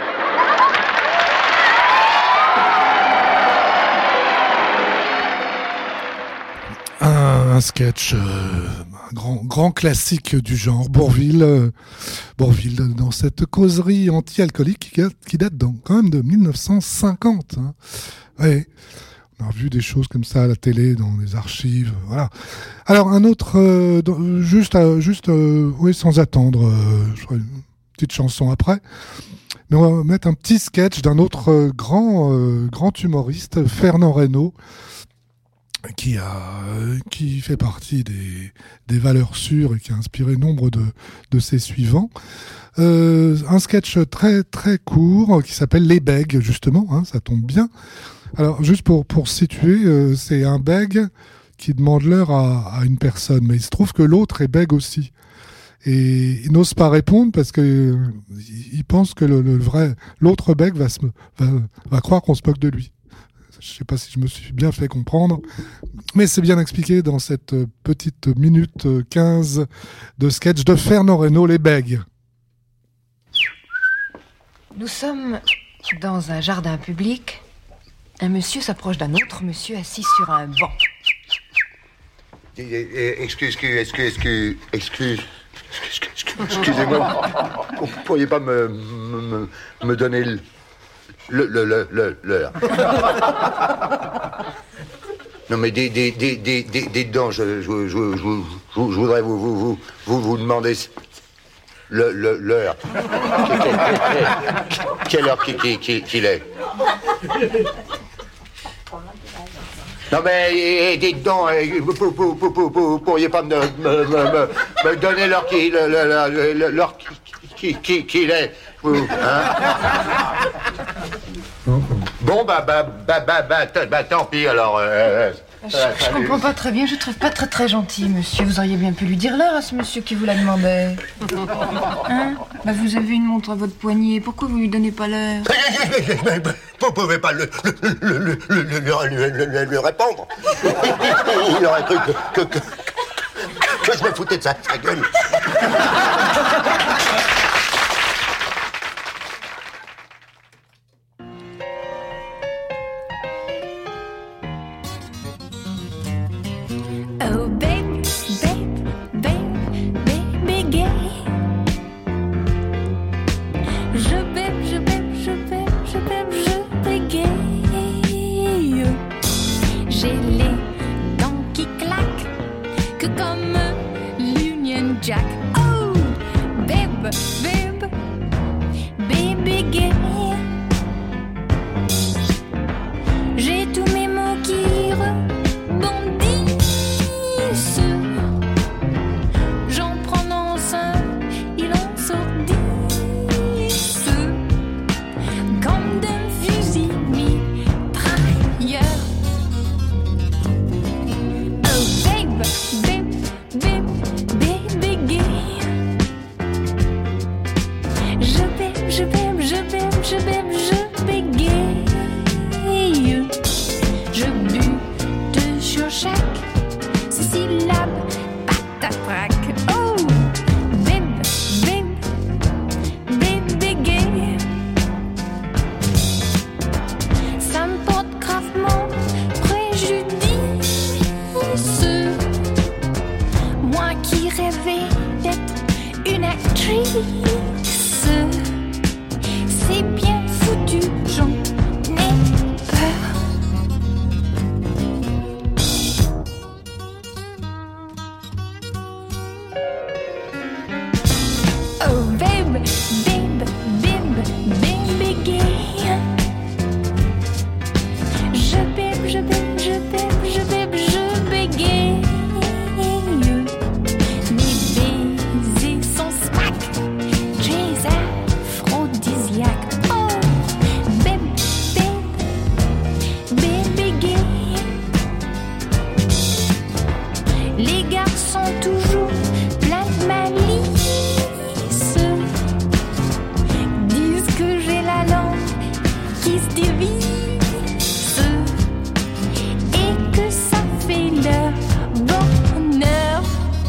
Un, un sketch, euh, un grand, grand classique du genre, Bourvil, euh, Bourvil dans cette causerie anti-alcoolique qui, qui date donc, quand même de mille neuf cent cinquante. Hein. Ouais. On a vu des choses comme ça à la télé, dans les archives, voilà. Alors un autre, euh, juste, euh, juste, euh, oui, sans attendre, euh, je crois une petite chanson après. Mais on va mettre un petit sketch d'un autre euh, grand, euh, grand humoriste, Fernand Reynaud, qui a, euh, qui fait partie des, des valeurs sûres et qui a inspiré nombre de, de ses suivants. Euh, un sketch très, très court qui s'appelle Les Bègues, justement, hein, ça tombe bien. Alors, juste pour, pour situer, euh, c'est un bègue qui demande l'heure à, à une personne, mais il se trouve que l'autre est bègue aussi. Et il n'ose pas répondre parce que euh, il pense que le, le vrai, l'autre bègue va, se, va, va croire qu'on se moque de lui. Je ne sais pas si je me suis bien fait comprendre, mais c'est bien expliqué dans cette petite minute quinze de sketch de Fernand Reynaud, Les Bègues. Nous sommes dans un jardin public. Un monsieur s'approche d'un autre monsieur assis sur un banc. Excuse, excuse, excuse, excuse, excuse, excusez-moi. Vous ne pourriez pas me, me, me donner le, le, le, le, l'heure. Non mais des, des, des, des, des, des dedans, je, je, je, je, je, je voudrais vous, vous, vous, vous, vous demander le, le, l'heure. Quelle heure qu'il est? Non mais dites donc, vous pourriez pas me, me, me, me donner l'heure qui, l'heure qui, qui, qu'il est, vous, hein? Bon bah bah bah bah bah, bah tant pis alors. Euh, Je, je comprends pas très bien, je trouve pas très très gentil, monsieur. Vous auriez bien pu lui dire l'heure à ce monsieur qui vous la demandait. Hein? Bah vous avez une montre à votre poignet, pourquoi vous lui donnez pas l'heure? Vous pouvez pas le, le, le, le, le, le, le, le, le, le répondre. Il aurait cru que, que, que, que je me foutais de sa, sa gueule. Oh babe, babe, babe, baby gay. Je babe, je babe, je babe, je babe, je bégaye. J'ai les dents qui claquent que comme l'Union Jack. Oh babe, babe, baby gay. J'ai tous mes mots qui rebondissent. J'en prononce un, il en sort dix. Comme d'un fusil mitrailleur. Oh babe, babe, babe, baby gay. Je babe, je babe, je babe, je babe, je bégaye. Je bute sur chaque syllabe, patafrac. Oh, babe, babe, baby gay. Ça me porte gravement préjudice. Moi qui rêvais d'être une actrice. C'est bien foutu, j'en ai peur. Oh babe, babe, babe, baby gay. Je babe, je babe, je babe, je babe, je bégaye. Mes baisers sont smack, très aphrodisiaques. Oh babe, babe, baby gay. Les garçons toujours plein de malice. Disent que j'ai la langue qui se dévisse et que ça fait leur bonheur.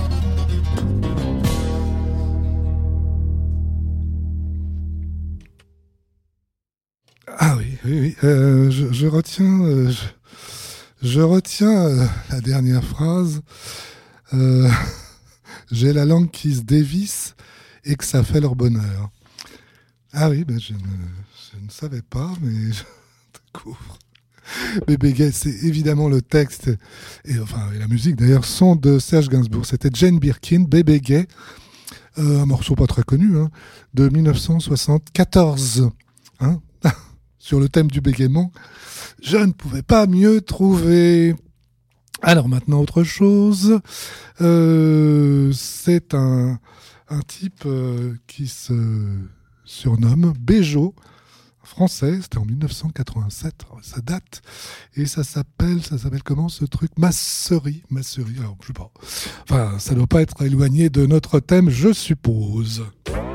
Ah oui, oui, oui. Euh, je, je retiens, euh, je, je retiens euh, la dernière phrase. Euh, j'ai la langue qui se dévisse et que ça fait leur bonheur. Ah oui, ben je, ne, je ne savais pas, mais je découvre. Bébé Gay, c'est évidemment le texte et enfin et la musique d'ailleurs sont de Serge Gainsbourg. C'était Jane Birkin, Bébé Gay, euh, un morceau pas très connu, hein, de dix-neuf cent soixante-quatorze. Hein, sur le thème du bégaiement, je ne pouvais pas mieux trouver. Alors maintenant autre chose, euh, c'est un un type euh, qui se surnomme Béjo, français, c'était en dix-neuf cent quatre-vingt-sept, ça date, et ça s'appelle, ça s'appelle comment ce truc? Masserie, Masserie, alors je sais pas, enfin ça doit pas être éloigné de notre thème, je suppose.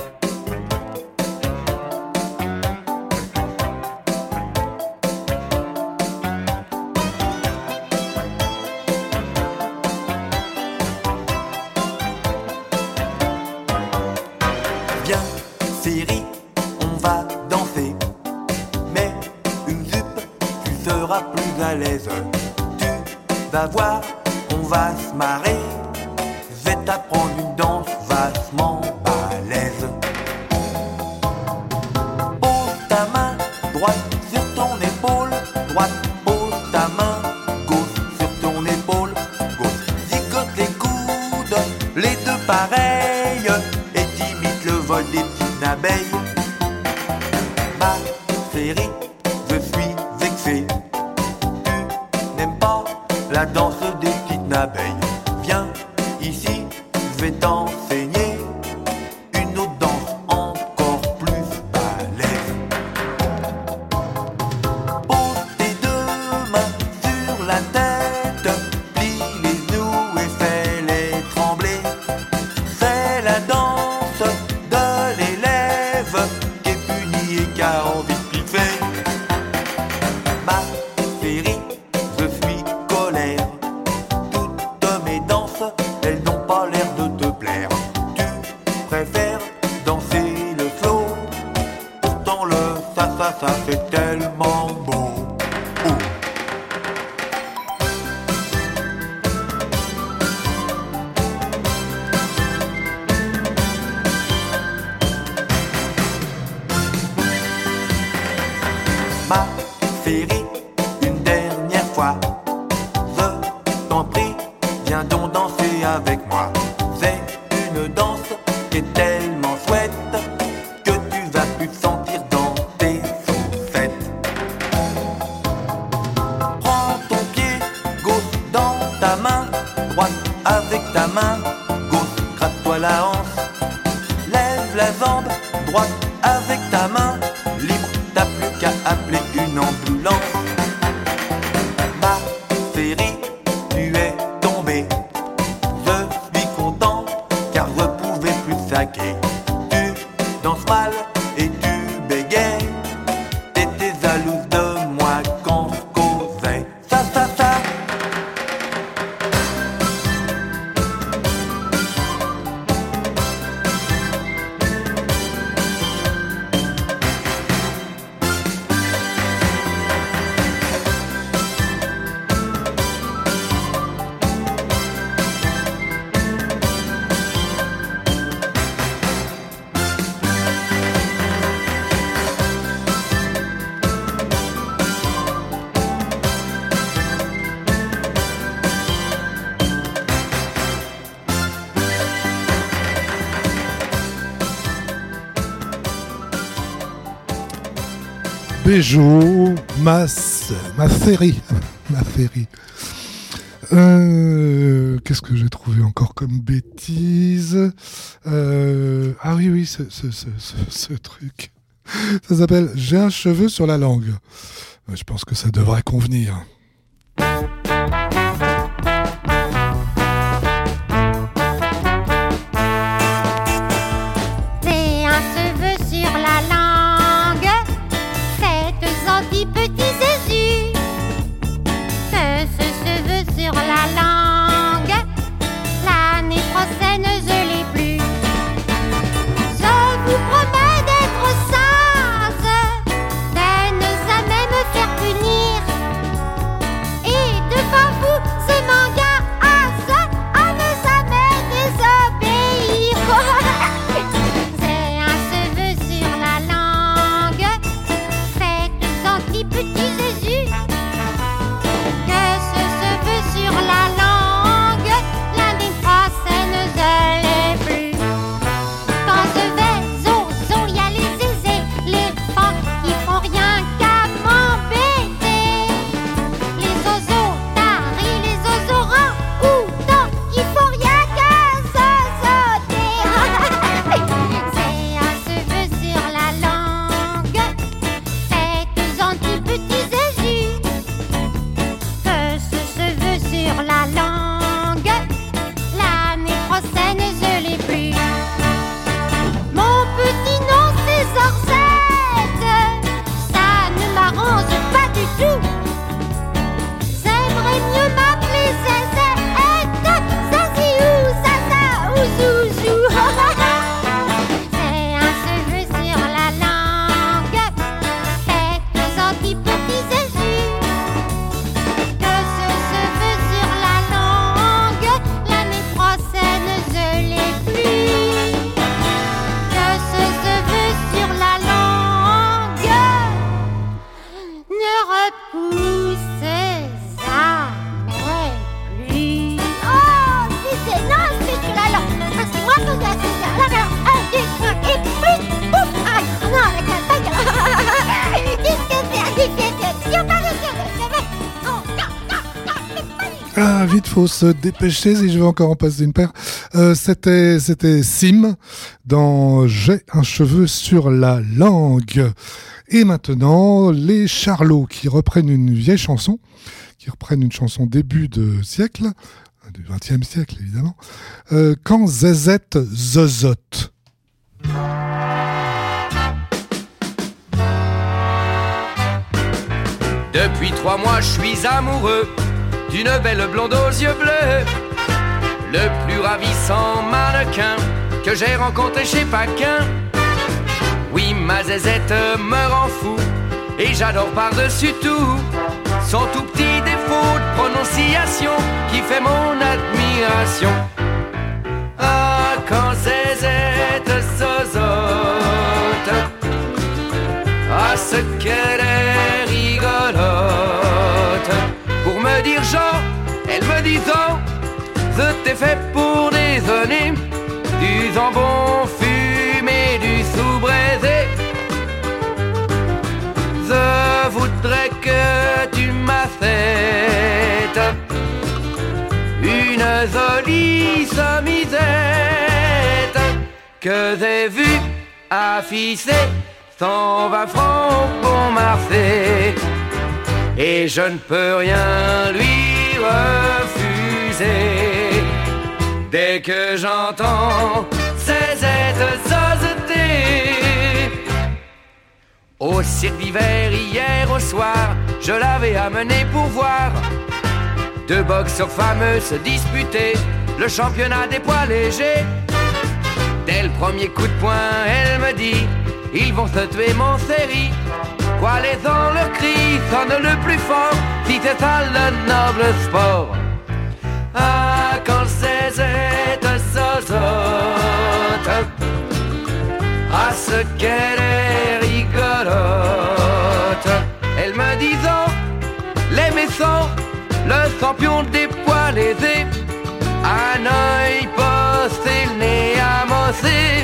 Viens, Siri, on va danser. Mets une jupe, tu seras plus à l'aise. Tu vas voir, on va se marrer. Je vais t'apprendre une danse vachement balèze. Pose ta main droite sur ton épaule, droite. Pose ta main gauche sur ton épaule, gauche. Zigote les coudes, les deux pareils. Vol des petites abeilles. Ma chérie, je suis vexé. Tu n'aimes pas la danse des petites abeilles. Viens ici, je vais t'enseigner une autre danse encore plus balèze. Pose tes deux mains sur la tête. viens donc danser avec moi. C'est une danse qui est tellement chouette que tu vas plus sentir dans tes chaussettes. Prends ton pied gauche dans ta main droite avec ta main gauche, gratte-toi la hanche. Lève la jambe droite avec ta main libre, t'as plus qu'à appeler une ambulance. Ma chérie, tu es tombée. Je suis content car je pouvais plus saquer. Tu danses mal et tu bégayes. T'étais jalouse de moi quand je causais. Ça, ça, ça. Béjo, Mas, ma série, ma série. Euh, qu'est-ce que j'ai trouvé encore comme bêtise euh, Ah oui, oui, ce, ce, ce, ce, ce truc. Ça s'appelle « J'ai un cheveu sur la langue ». Je pense que ça devrait convenir. C'est un cheveu sur la langue, faites gentils petits Jésus. Que ce cheveu sur la langue, l'année prochaine je l'ai plus. Je vous promets d'être sage, de ne jamais me faire punir. Et devant vous, je m'engage à ne jamais désobéir. C'est un cheveu sur la langue, faites gentils petits Jésus. Que ce cheveu sur la langue, l'année prochaine je l'ai plus. Quand je vais au zoo, y a les zézés, les pans qui font rien qu'à m'embêter. Les oiseaux taris, les oiseaux rangs, ou tant, ils font rien qu'à se sauter. C'est un cheveu sur la langue, faites gentils petits Jésus. Que ce cheveu sur la langue, l'année prochaine je l'ai plus. Mon petit nom c'est Zorzette, ça ne m'arrange pas du tout. J'aimerais mieux m'appeler Zézette, Zazie ou Zaza ou Zouzou. C'est un cheveu sur la langue, faites gentils petits Jésus. Que ce cheveu sur la langue, l'année prochaine je l'ai plus. Que ce cheveu sur la langue ne repousse jamais plus. Oh, si c'est non, c'est sur la langue. Parce que moi, quand j'ai assis sur la langue, un, deux, trois, et plus, pouf, ah, non, avec la taille. Qu'est-ce que c'est? Qu'est-ce que c'est? Si on parle de cheveux, oh, non, non, non, c'est pas lui. Ah, vite, faut se dépêcher si je veux encore en passer une paire. Euh, c'était, c'était Sim dans J'ai un cheveu sur la langue. Et maintenant, les Charlots qui reprennent une vieille chanson, qui reprennent une chanson début de siècle, du vingtième siècle évidemment, euh, quand Zézette zozote. Depuis trois mois, je suis amoureux d'une belle blonde aux yeux bleus, le plus ravissant mannequin que j'ai rencontré chez Paquin. Oui, ma Zézette me rend fou et j'adore par-dessus tout son tout petit défaut de prononciation qui fait mon admiration. Ah, quand Zézette zozote, ah, ce qu'elle est rigolote. Pour me dire Jean, elle me dit non, c'était fait pour déjeuner, du jambon fumé, du sous-braisé. Je voudrais que tu m'achètes une jolie chemisette que j'ai vue affichée cent vingt francs pour marcher, et je ne peux rien lui refuser. Dès que j'entends ces aides sociétés. Au cirque d'hiver hier au soir, je l'avais amenée pour voir deux boxeurs fameux se disputer le championnat des poids légers. Dès le premier coup de poing, elle me dit: ils vont se tuer mon chéri. Quoi, les ans, leur cri sonne le plus fort, si c'est ça le noble sport. Ah, quand ces aides sautent, ah, ce qu'elle est rigolote. Elle me disant: les méchants, le champion des poids lésés, un œil posté, le nez amossé,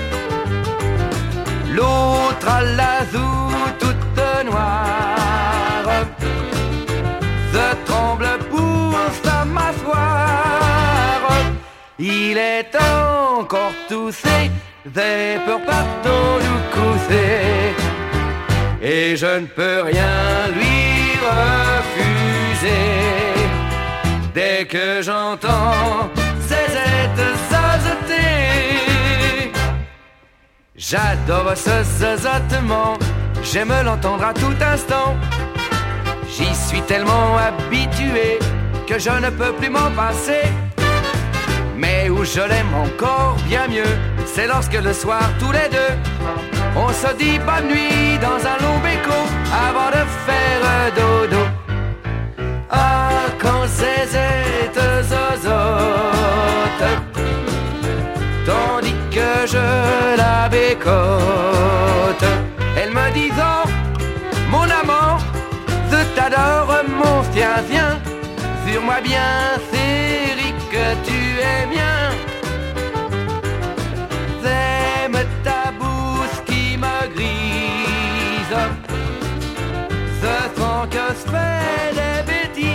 l'autre à la joue toute noire, je tremble pour sa mâchoire. Il est encore toussé, j'ai peur partout nous coucher, et je ne peux rien lui refuser. Dès que j'entends ces aides sauter, j'adore ce zozotement, j'aime l'entendre à tout instant. J'y suis tellement habitué que je ne peux plus m'en passer. Mais où je l'aime encore bien mieux, c'est lorsque le soir tous les deux, on se dit bonne nuit dans un long béco avant de faire dodo. Ah, quand ces aides zozotent, tandis que je la bécote, elle me dit: oh, mon amant, je t'adore, mon chien, viens, sur-moi bien, chérie, que tu es mien. J'aime ta bouche qui me grise, je sens que je fais des bêtises.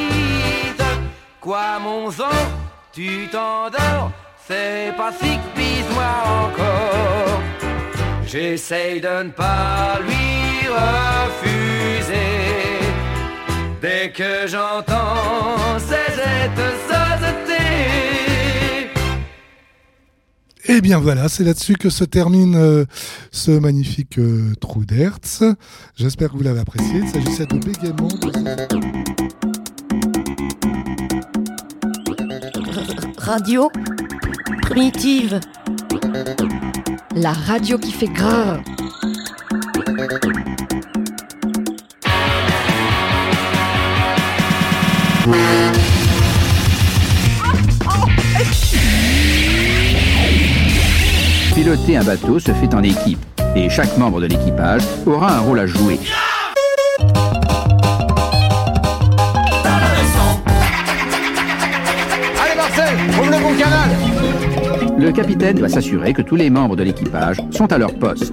Quoi, mon sang, tu t'endors, c'est pas si pise-moi encore. J'essaye de ne pas lui refuser. Dès que j'entends ces aides sauter. Et bien voilà, c'est là-dessus que se termine euh, ce magnifique euh, trou d'Hertz. J'espère que vous l'avez apprécié. Il s'agissait de bégaiement. De... Radio primitive. La radio qui fait grrr. Piloter un bateau se fait en équipe et chaque membre de l'équipage aura un rôle à jouer. Allez Marcel, ouvre le bon canal. Le capitaine doit s'assurer que tous les membres de l'équipage sont à leur poste.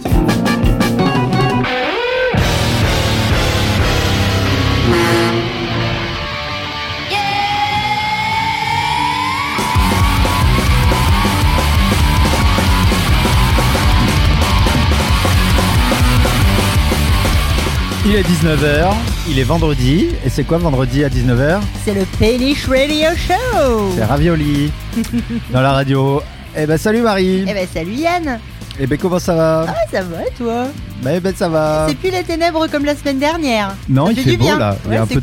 Il est dix-neuf heures, il est vendredi, et c'est quoi vendredi à dix-neuf heures? C'est le Péniche Radio Show. C'est Ravioli, dans la radio. Eh ben salut Marie. Eh ben salut Yann. Eh ben comment ça va? Ah ça va et toi? Ben, ben ça va. C'est plus les ténèbres comme la semaine dernière. Non, ça il fait, fait beau bien. là, il y a ouais, un peu de